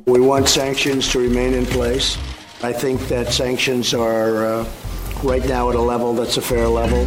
We want sanctions to remain in place. I think that sanctions are right now at a level that's a fair level.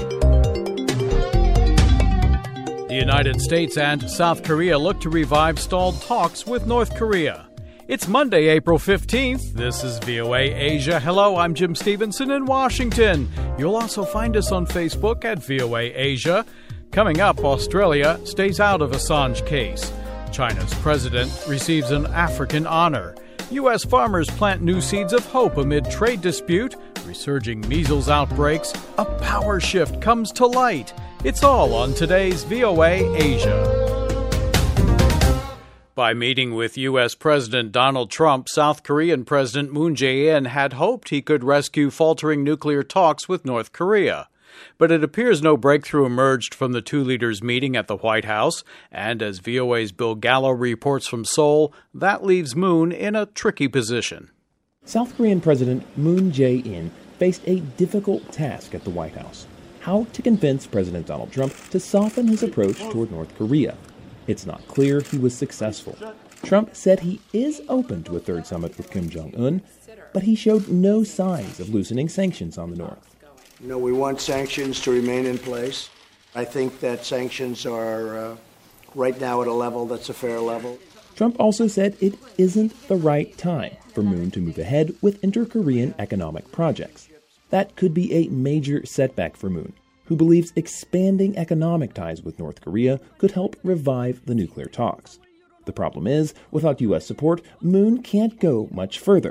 The United States and South Korea look to revive stalled talks with North Korea. It's Monday, April 15th. This is VOA Asia. Hello, I'm Jim Stevenson in Washington. You'll also find us on Facebook at VOA Asia. Coming up, Australia stays out of Assange case. China's president receives an African honor. U.S. farmers plant new seeds of hope amid trade dispute. Resurging measles outbreaks. A power shift comes to light. It's all on today's VOA Asia. By meeting with U.S. President Donald Trump, South Korean President Moon Jae-in had hoped he could rescue faltering nuclear talks with North Korea. But it appears no breakthrough emerged from the two leaders' meeting at the White House, and as VOA's Bill Gallo reports from Seoul, that leaves Moon in a tricky position. South Korean President Moon Jae-in faced a difficult task at the White House: how to convince President Donald Trump to soften his approach toward North Korea. It's not clear he was successful. Trump said he is open to a third summit with Kim Jong-un, but he showed no signs of loosening sanctions on the North. We want sanctions to remain in place. I think that sanctions are right now at a level that's a fair level. Trump also said it isn't the right time for Moon to move ahead with inter-Korean economic projects. That could be a major setback for Moon, who believes expanding economic ties with North Korea could help revive the nuclear talks. The problem is, without U.S. support, Moon can't go much further.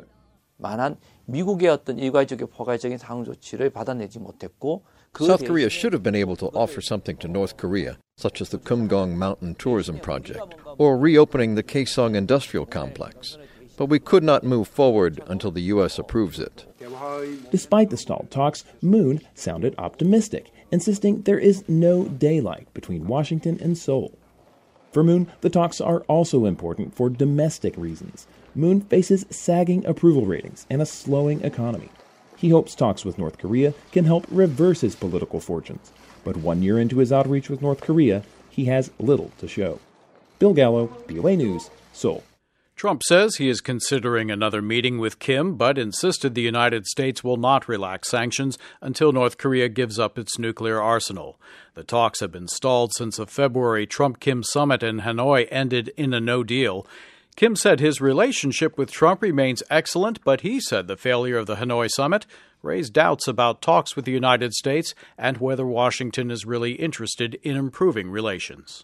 만한 미국의 어떤 일괄적인 포괄적인 상응 조치를 받아내지 못했고 South Korea should have been able to offer something to North Korea, such as the Kumgang Mountain Tourism Project, or reopening the Kaesong Industrial Complex. But we could not move forward until the U.S. approves it. Despite the stalled talks, Moon sounded optimistic, insisting there is no daylight between Washington and Seoul. For Moon, the talks are also important for domestic reasons. Moon faces sagging approval ratings and a slowing economy. He hopes talks with North Korea can help reverse his political fortunes. But 1 year into his outreach with North Korea, he has little to show. Bill Gallo, VOA News, Seoul. Trump says he is considering another meeting with Kim, but insisted the United States will not relax sanctions until North Korea gives up its nuclear arsenal. The talks have been stalled since the February Trump-Kim summit in Hanoi ended in a no-deal. Kim said his relationship with Trump remains excellent, but he said the failure of the Hanoi summit raised doubts about talks with the United States and whether Washington is really interested in improving relations.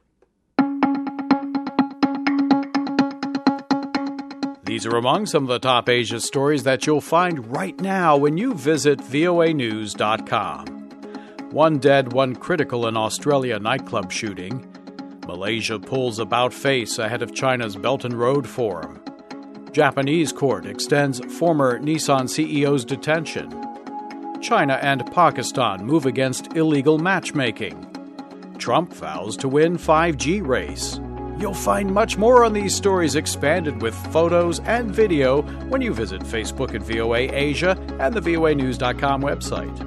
These are among some of the top Asia stories that you'll find right now when you visit voanews.com. One dead, one critical in Australia nightclub shooting. Malaysia pulls about face ahead of China's Belt and Road Forum. Japanese court extends former Nissan CEO's detention. China and Pakistan move against illegal matchmaking. Trump vows to win 5G race. You'll find much more on these stories expanded with photos and video when you visit Facebook at VOA Asia and the voanews.com website.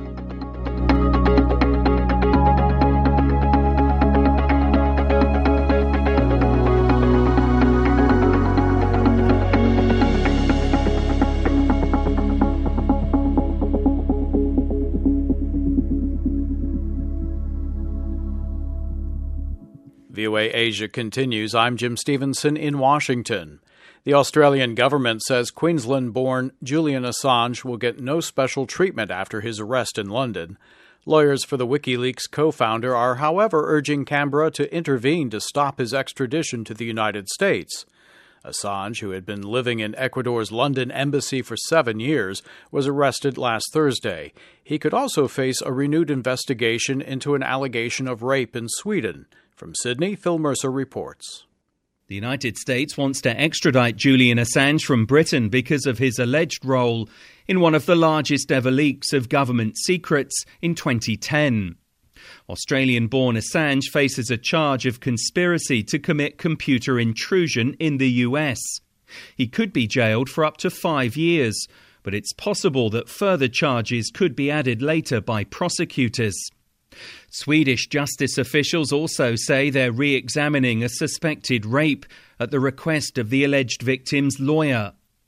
VOA Asia continues. I'm Jim Stevenson in Washington. The Australian government says Queensland-born Julian Assange will get no special treatment after his arrest in London. Lawyers for the WikiLeaks co-founder are, however, urging Canberra to intervene to stop his extradition to the United States. Assange, who had been living in Ecuador's London embassy for 7 years, was arrested last Thursday. He could also face a renewed investigation into an allegation of rape in Sweden. From Sydney, Phil Mercer reports. The United States wants to extradite Julian Assange from Britain because of his alleged role in one of the largest ever leaks of government secrets in 2010. Australian-born Assange faces a charge of conspiracy to commit computer intrusion in the US. He could be jailed for up to 5 years, but it's possible that further charges could be added later by prosecutors. Swedish justice officials also say they're re-examining a suspected rape at the request of the alleged victim's lawyer.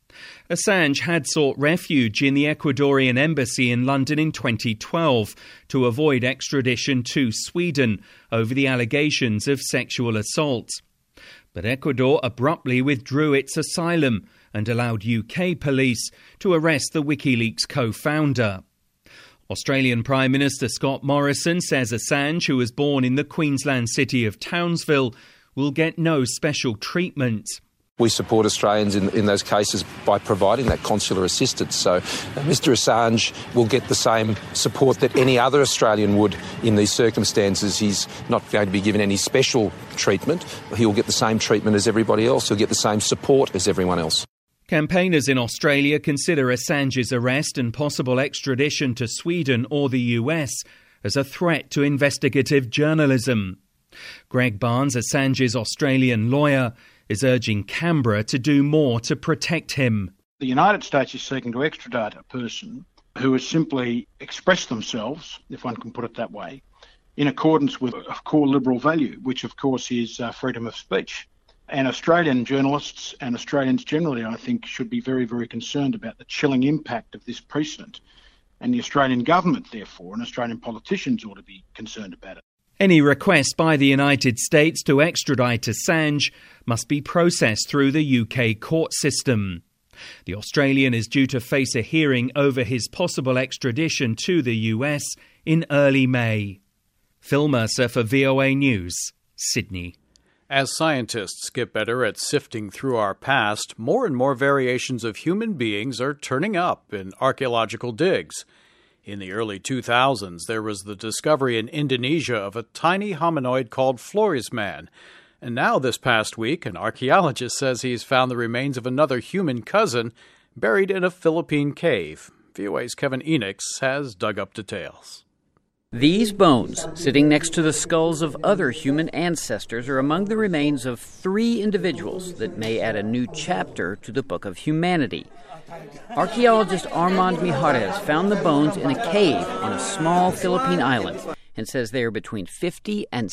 Assange had sought refuge in the Ecuadorian embassy in London in 2012 to avoid extradition to Sweden over the allegations of sexual assault. But Ecuador abruptly withdrew its asylum and allowed UK police to arrest the WikiLeaks co-founder. Australian Prime Minister Scott Morrison says Assange, who was born in the Queensland city of Townsville, will get no special treatment. We support Australians in those cases by providing that consular assistance. So Mr Assange will get the same support that any other Australian would in these circumstances. He's not going to be given any special treatment. He'll get the same treatment as everybody else. He'll get the same support as everyone else. Campaigners in Australia consider Assange's arrest and possible extradition to Sweden or the US as a threat to investigative journalism. Greg Barnes, Assange's Australian lawyer, is urging Canberra to do more to protect him. The United States is seeking to extradite a person who has simply expressed themselves, if one can put it that way, in accordance with a core liberal value, which of course is freedom of speech. And Australian journalists and Australians generally, I think, should be very, very concerned about the chilling impact of this precedent. And the Australian government, therefore, and Australian politicians ought to be concerned about it. Any request by the United States to extradite Assange must be processed through the UK court system. The Australian is due to face a hearing over his possible extradition to the US in early May. Phil Mercer for VOA News, Sydney. As scientists get better at sifting through our past, more and more variations of human beings are turning up in archaeological digs. In the early 2000s, there was the discovery in Indonesia of a tiny hominoid called Flores Man. And now this past week, an archaeologist says he's found the remains of another human cousin buried in a Philippine cave. VOA's Kevin Enox has dug up details. These bones, sitting next to the skulls of other human ancestors, are among the remains of 3 individuals that may add a new chapter to the book of humanity. Archaeologist Armand Mijares found the bones in a cave on a small Philippine island and says they are between 50 and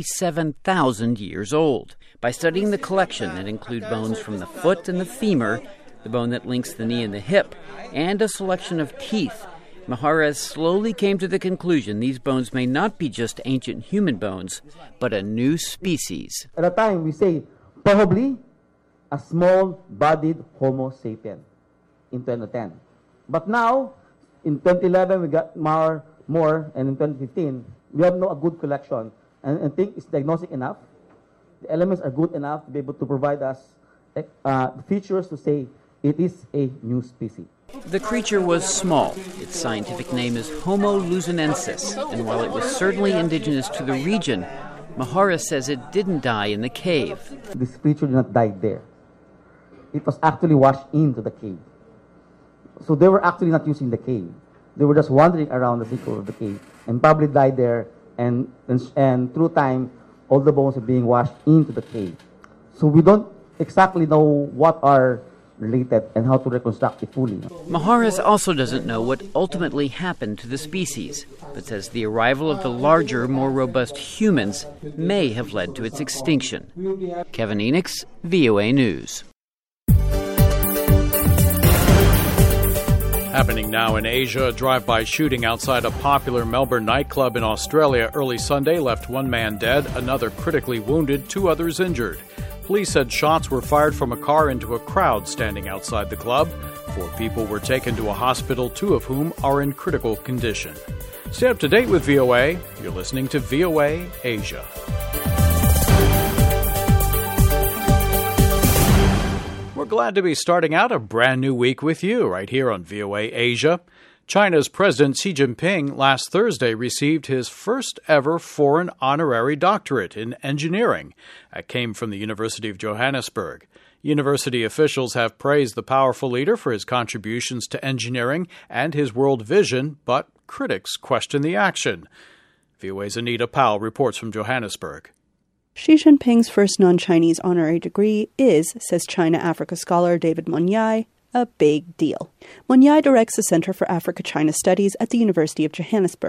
67,000 years old. By studying the collection that include bones from the foot and the femur, the bone that links the knee and the hip, and a selection of teeth, Mijares slowly came to the conclusion these bones may not be just ancient human bones, but a new species. At the time, we say probably a small-bodied Homo sapien in 2010. But now, in 2011, we got more, and in 2015, we have a good collection. And I think it's diagnostic enough. The elements are good enough to be able to provide us features to say it is a new species. The creature was small. Its scientific name is Homo luzonensis, and while it was certainly indigenous to the region, Mijares says it didn't die in the cave. This creature did not die there. It was actually washed into the cave. So they were actually not using the cave. They were just wandering around the circle of the cave and probably died there, and through time, all the bones are being washed into the cave. So we don't exactly know what are related and how to reconstruct it fully. Mijares also doesn't know what ultimately happened to the species, but says the arrival of the larger, more robust humans may have led to its extinction. Kevin Enox, VOA News. Happening now in Asia, a drive-by shooting outside a popular Melbourne nightclub in Australia early Sunday left 1 man dead, another critically wounded, 2 others injured. Police said shots were fired from a car into a crowd standing outside the club. 4 people were taken to a hospital, 2 of whom are in critical condition. Stay up to date with VOA. You're listening to VOA Asia. We're glad to be starting out a brand new week with you right here on VOA Asia. China's President Xi Jinping last Thursday received his first ever foreign honorary doctorate in engineering. That came from the University of Johannesburg. University officials have praised the powerful leader for his contributions to engineering and his world vision, but critics question the action. VOA's Anita Powell reports from Johannesburg. Xi Jinping's first non-Chinese honorary degree is, says China-Africa scholar David Monyai, a big deal. Monyai directs the Center for Africa-China Studies at the University of Johannesburg.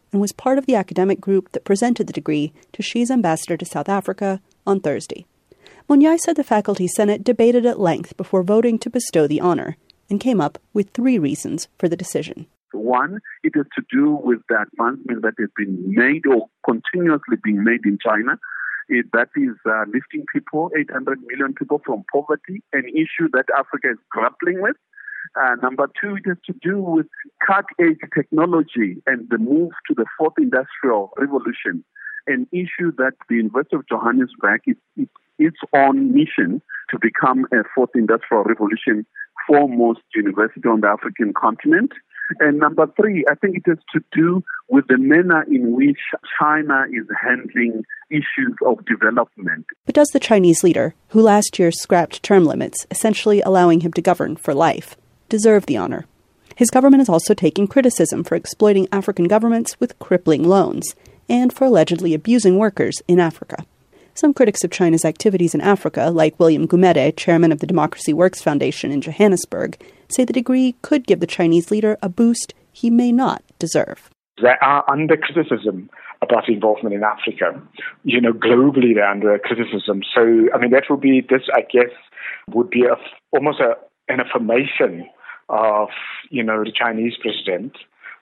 and was part of the academic group that presented the degree to Xi's ambassador to South Africa on Thursday. Monyai said the Faculty Senate debated at length before voting to bestow the honor and came up with 3 reasons for the decision. One, it has to do with the advancement that has been made or continuously being made in China. That is lifting people, 800 million people from poverty, an issue that Africa is grappling with. Number 2, it has to do with cutting-edge technology and the move to the 4th industrial revolution, an issue that the University of Johannesburg is its own mission to become a 4th industrial revolution foremost university on the African continent. And number 3, I think it has to do with the manner in which China is handling issues of development. But does the Chinese leader, who last year scrapped term limits, essentially allowing him to govern for life, deserve the honor? His government is also taking criticism for exploiting African governments with crippling loans and for allegedly abusing workers in Africa. Some critics of China's activities in Africa, like William Gumede, chairman of the Democracy Works Foundation in Johannesburg, say the degree could give the Chinese leader a boost he may not deserve. They are under criticism about involvement in Africa. Globally they're under criticism. So, that would be, this, I guess, would be almost an affirmation of, the Chinese president,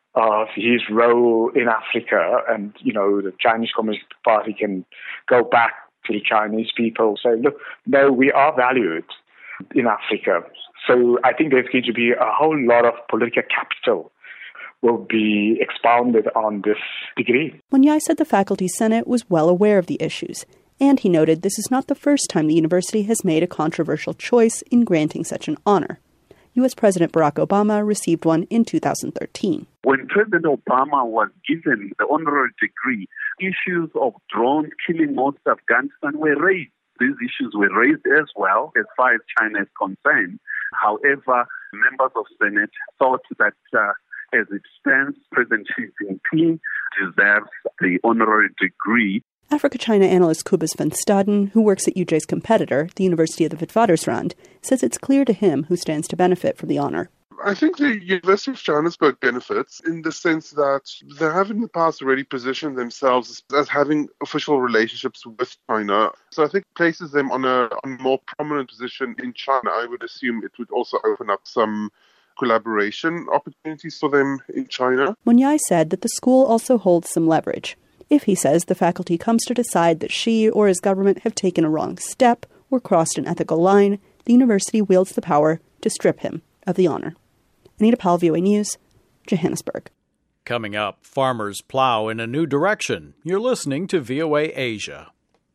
of his role in Africa, and, the Chinese Communist Party can go back to the Chinese people, say, look, no, we are valued in Africa. So I think there's going to be a whole lot of political capital will be expounded on this degree. Monyai said the Faculty Senate was well aware of the issues, and he noted this is not the first time the university has made a controversial choice in granting such an honor. U.S. President Barack Obama received one in 2013. When President Obama was given the honorary degree, issues of drones killing most of Afghanistan were raised. These issues were raised as well as far as China is concerned. However, members of Senate thought that as it stands, President Xi Jinping deserves the honorary degree. Africa-China analyst Cobus van Staden, who works at UJ's competitor, the University of the Witwatersrand, says it's clear to him who stands to benefit from the honor. I think the University of Johannesburg benefits in the sense that they have in the past already positioned themselves as having official relationships with China. So I think it places them on a more prominent position in China. I would assume it would also open up some collaboration opportunities for them in China. Monyai said that the school also holds some leverage. If, he says, the faculty comes to decide that Xi or his government have taken a wrong step or crossed an ethical line, the university wields the power to strip him of the honor. Anita Powell, VOA News, Johannesburg. Coming up, farmers plow in a new direction. You're listening to VOA Asia.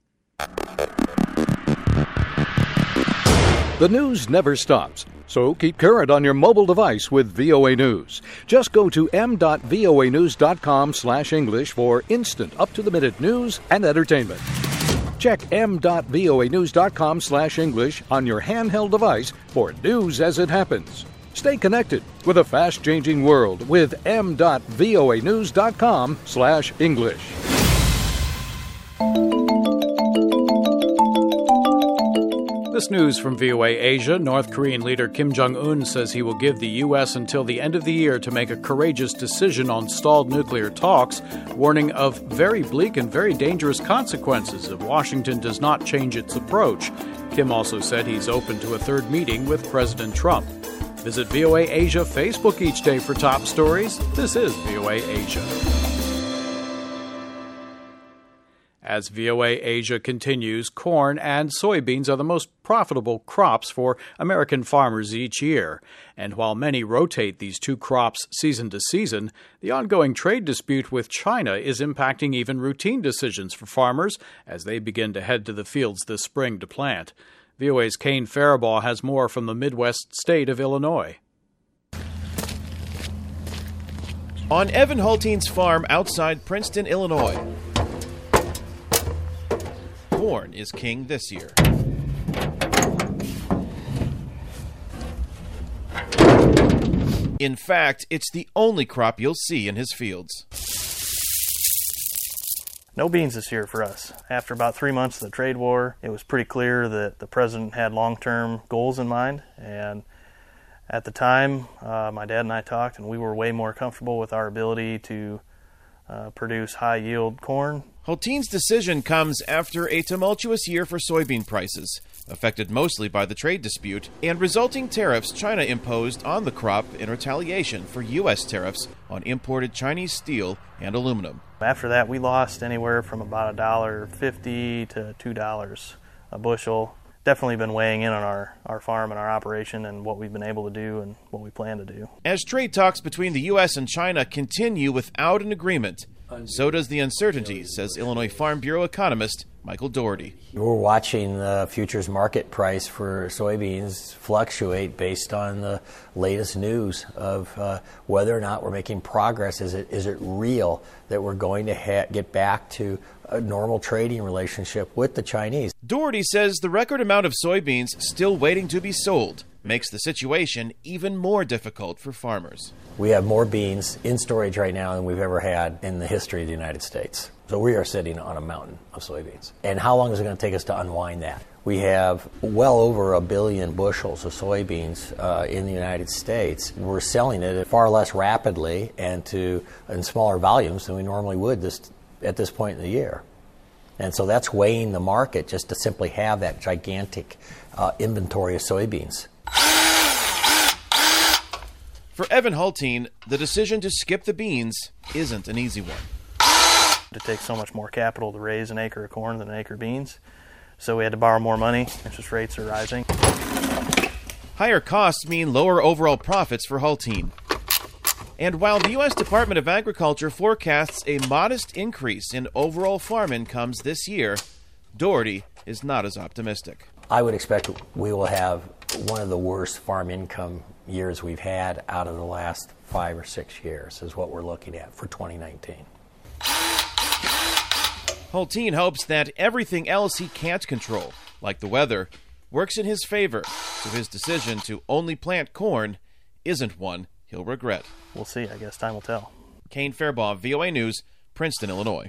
The news never stops, so keep current on your mobile device with VOA News. Just go to m.voanews.com/English for instant, up-to-the-minute news and entertainment. Check m.voanews.com/English on your handheld device for news as it happens. Stay connected with a fast-changing world with m.voanews.com/English. This news from VOA Asia. North Korean leader Kim Jong-un says he will give the U.S. until the end of the year to make a courageous decision on stalled nuclear talks, warning of very bleak and very dangerous consequences if Washington does not change its approach. Kim also said he's open to a third meeting with President Trump. Visit VOA Asia Facebook each day for top stories. This is VOA Asia. As VOA Asia continues, corn and soybeans are the most profitable crops for American farmers each year. And while many rotate these two crops season to season, the ongoing trade dispute with China is impacting even routine decisions for farmers as they begin to head to the fields this spring to plant. VOA's Kane Faribaugh has more from the Midwest state of Illinois. On Evan Hulteen's farm outside Princeton, Illinois, corn is king this year. In fact, it's the only crop you'll see in his fields. No beans this year for us. After about 3 months of the trade war, it was pretty clear that the president had long-term goals in mind. And at the time, my dad and I talked, and we were way more comfortable with our ability to produce high-yield corn. Hulteen's decision comes after a tumultuous year for soybean prices, affected mostly by the trade dispute and resulting tariffs China imposed on the crop in retaliation for U.S. tariffs on imported Chinese steel and aluminum. After that, we lost anywhere from about $1.50 to $2 a bushel. Definitely been weighing in on our farm and our operation and what we've been able to do and what we plan to do. As trade talks between the U.S. and China continue without an agreement, so does the uncertainty, says Illinois Farm Bureau economist Michael Doherty. We're watching the futures market price for soybeans fluctuate based on the latest news of whether or not we're making progress. Is it real that we're going to get back to a normal trading relationship with the Chinese? Doherty says the record amount of soybeans still waiting to be sold makes the situation even more difficult for farmers. We have more beans in storage right now than we've ever had in the history of the United States. So we are sitting on a mountain of soybeans. And how long is it going to take us to unwind that? We have well over 1 billion bushels of soybeans in the United States. We're selling it far less rapidly and in smaller volumes than we normally would at this point in the year. And so that's weighing the market just to simply have that gigantic inventory of soybeans. For Evan Hulteen, the decision to skip the beans isn't an easy one. It takes so much more capital to raise an acre of corn than an acre of beans, so we had to borrow more money. Interest rates are rising. Higher costs mean lower overall profits for Hulteen. And while the U.S. Department of Agriculture forecasts a modest increase in overall farm incomes this year, Doherty is not as optimistic. I would expect we will have one of the worst farm income years we've had out of the last 5 or 6 years is what we're looking at for 2019. Hulteen hopes that everything else he can't control, like the weather, works in his favor, so his decision to only plant corn isn't one he'll regret. We'll see. I guess time will tell. Kane Fairbaugh, VOA News, Princeton, Illinois.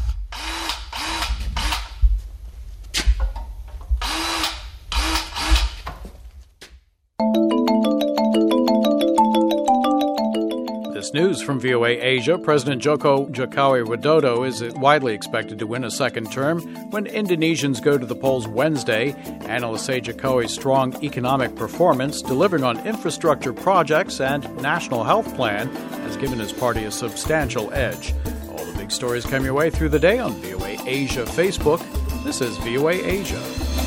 This news from VOA Asia. President Joko Widodo is widely expected to win a second term when Indonesians go to the polls Wednesday. Analysts say Jokowi's strong economic performance, delivering on infrastructure projects and national health plan, has given his party a substantial edge. All the big stories come your way through the day on VOA Asia Facebook. This is VOA Asia.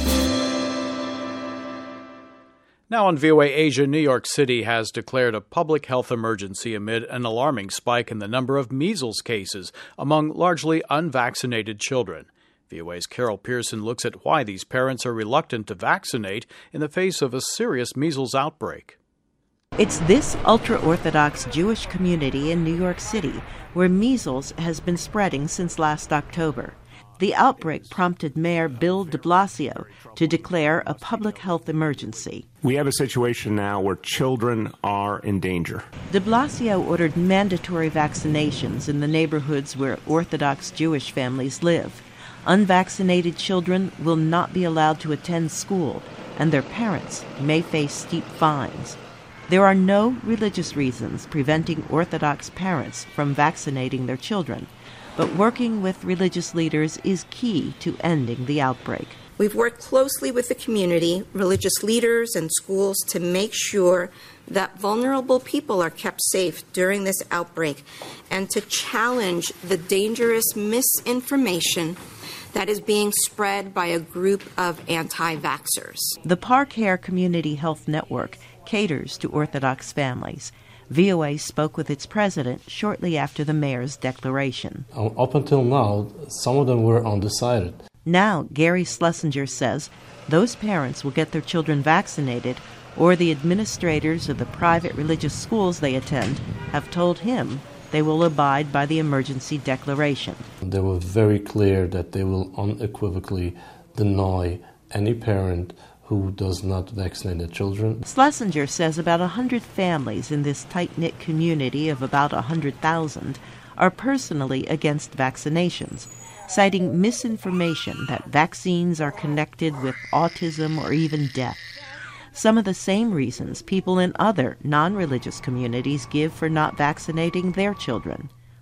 Now on VOA Asia, New York City has declared a public health emergency amid an alarming spike in the number of measles cases among largely unvaccinated children. VOA's Carol Pearson looks at why these parents are reluctant to vaccinate in the face of a serious measles outbreak. It's this ultra-Orthodox Jewish community in New York City where measles has been spreading since last October. The outbreak prompted Mayor Bill de Blasio to declare a public health emergency. We have a situation now where children are in danger. De Blasio ordered mandatory vaccinations in the neighborhoods where Orthodox Jewish families live. Unvaccinated children will not be allowed to attend school, and their parents may face steep fines. There are no religious reasons preventing Orthodox parents from vaccinating their children, but working with religious leaders is key to ending the outbreak. We've worked closely with the community, religious leaders, and schools to make sure that vulnerable people are kept safe during this outbreak and to challenge the dangerous misinformation that is being spread by a group of anti-vaxxers. The Park Hair Community Health Network caters to Orthodox families. VOA spoke with its president shortly after the mayor's declaration. Up until now, some of them were undecided. Now, Gary Schlesinger says those parents will get their children vaccinated, or the administrators of the private religious schools they attend have told him they will abide by the emergency declaration. They were very clear that they will unequivocally deny any parent who does not vaccinate their children. Schlesinger says about 100 families in this tight-knit community of about 100,000 are personally against vaccinations, citing misinformation that vaccines are connected with autism or even death. Some of the same reasons people in other non-religious communities give for not vaccinating their children.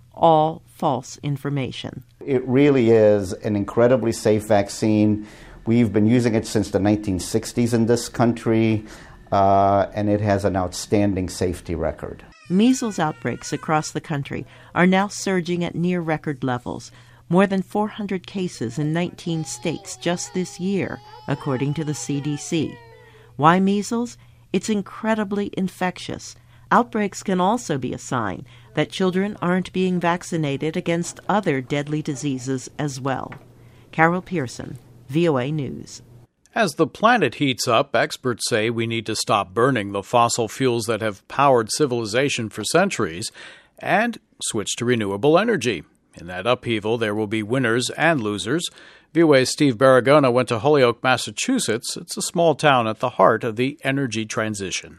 all false information. It really is an incredibly safe vaccine. We've been using it since the 1960s in this country, and it has an outstanding safety record. Measles outbreaks across the country are now surging at near record levels. More than 400 cases in 19 states just this year, according to the CDC. Why measles? It's incredibly infectious. Outbreaks can also be a sign that children aren't being vaccinated against other deadly diseases as well. Carol Pearson, VOA News. As the planet heats up, experts say we need to stop burning the fossil fuels that have powered civilization for centuries and switch to renewable energy. In that upheaval, there will be winners and losers. VOA's Steve Baragona went to Holyoke, Massachusetts. It's a small town at the heart of the energy transition.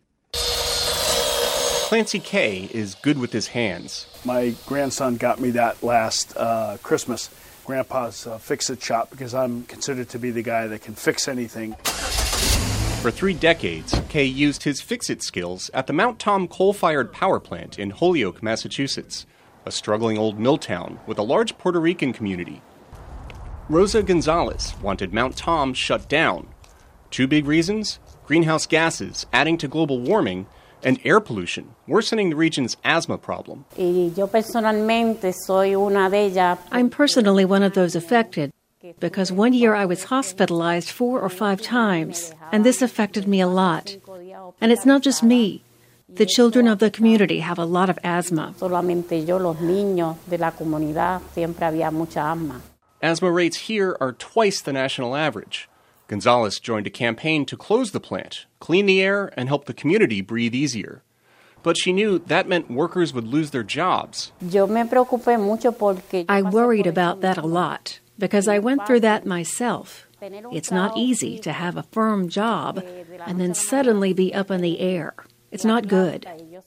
Clancy Kay is good with his hands. My grandson got me that last Christmas. Grandpa's fix-it shop, because I'm considered to be the guy that can fix anything. For 3 decades, Kay used his fix-it skills at the Mount Tom coal-fired power plant in Holyoke, Massachusetts, a struggling old mill town with a large Puerto Rican community. Rosa Gonzalez wanted Mount Tom shut down. 2 big reasons: greenhouse gases adding to global warming and air pollution worsening the region's asthma problem. I'm personally one of those affected because one year I was hospitalized 4 or 5 times, and this affected me a lot. And it's not just me. The children of the community have a lot of asthma. Asthma rates here are twice the national average. Gonzalez joined a campaign to close the plant, clean the air, and help the community breathe easier. But she knew that meant workers would lose their jobs. I worried about that a lot because I went through that myself. It's not easy to have a firm job and then suddenly be up in the air. It's not good.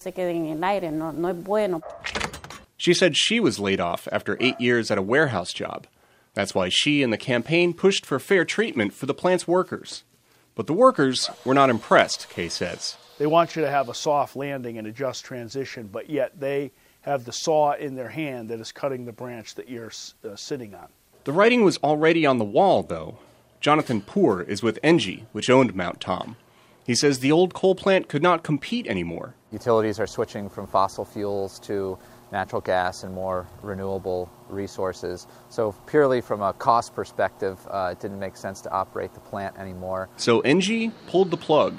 She said she was laid off after 8 years at a warehouse job. That's why she and the campaign pushed for fair treatment for the plant's workers. But the workers were not impressed, Kay says. They want you to have a soft landing and a just transition, but yet they have the saw in their hand that is cutting the branch that you're sitting on. The writing was already on the wall, though. Jonathan Poor is with Engie, which owned Mount Tom. He says the old coal plant could not compete anymore. Utilities are switching from fossil fuels to natural gas and more renewable resources. So purely from a cost perspective, it didn't make sense to operate the plant anymore. So Engie pulled the plug.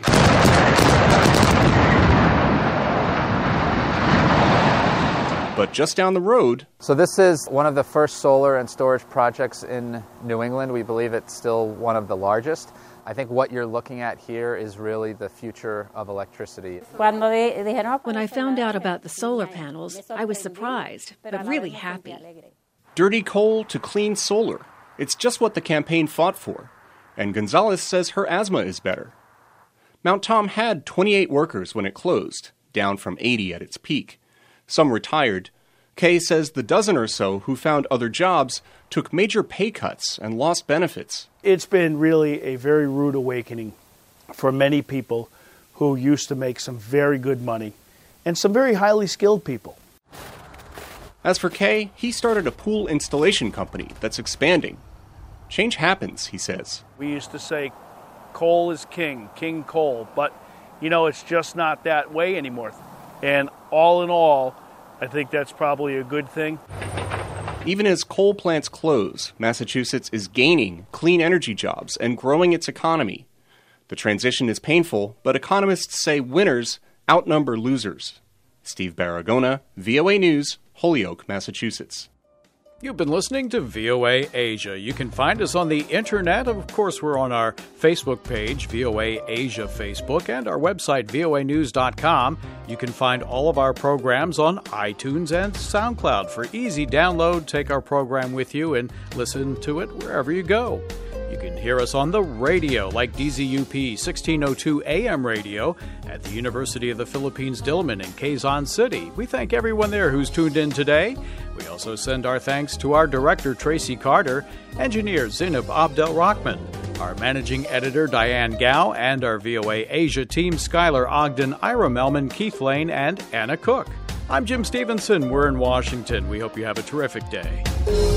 But just down the road... So this is one of the first solar and storage projects in New England. We believe it's still one of the largest. I think what you're looking at here is really the future of electricity. When I found out about the solar panels, I was surprised, but really happy. Dirty coal to clean solar. It's just what the campaign fought for. And Gonzalez says her asthma is better. Mount Tom had 28 workers when it closed, down from 80 at its peak. Some retired. Kay says the dozen or so who found other jobs took major pay cuts and lost benefits. It's been really a very rude awakening for many people who used to make some very good money and some very highly skilled people. As for Kay, he started a pool installation company that's expanding. Change happens, he says. We used to say coal is king, king coal, but it's just not that way anymore. And all in all, I think that's probably a good thing. Even as coal plants close, Massachusetts is gaining clean energy jobs and growing its economy. The transition is painful, but economists say winners outnumber losers. Steve Baragona, VOA News, Holyoke, Massachusetts. You've been listening to VOA Asia. You can find us on the internet. Of course, we're on our Facebook page, VOA Asia Facebook, and our website, voanews.com. You can find all of our programs on iTunes and SoundCloud. For easy download, take our program with you and listen to it wherever you go. You can hear us on the radio, like DZUP 1602 AM radio at the University of the Philippines Diliman in Quezon City. We thank everyone there who's tuned in today. We also send our thanks to our director, Tracy Carter, engineer Zainab Abdel-Rahman, our managing editor, Diane Gao, and our VOA Asia team, Skylar Ogden, Ira Melman, Keith Lane, and Anna Cook. I'm Jim Stevenson. We're in Washington. We hope you have a terrific day.